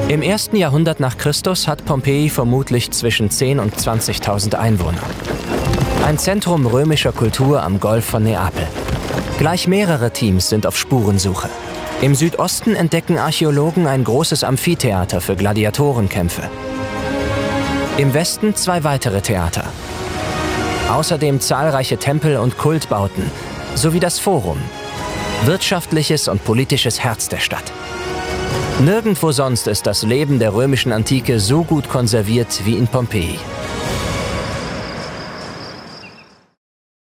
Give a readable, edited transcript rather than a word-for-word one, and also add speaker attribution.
Speaker 1: Im 1. Jahrhundert nach Christus hat Pompeji vermutlich zwischen 10.000 und 20.000 Einwohner. Ein Zentrum römischer Kultur am Golf von Neapel. Gleich mehrere Teams sind auf Spurensuche. Im Südosten entdecken Archäologen ein großes Amphitheater für Gladiatorenkämpfe. Im Westen 2 weitere Theater. Außerdem zahlreiche Tempel und Kultbauten, sowie das Forum, wirtschaftliches und politisches Herz der Stadt. Nirgendwo sonst ist das Leben der römischen Antike so gut konserviert wie in Pompeji.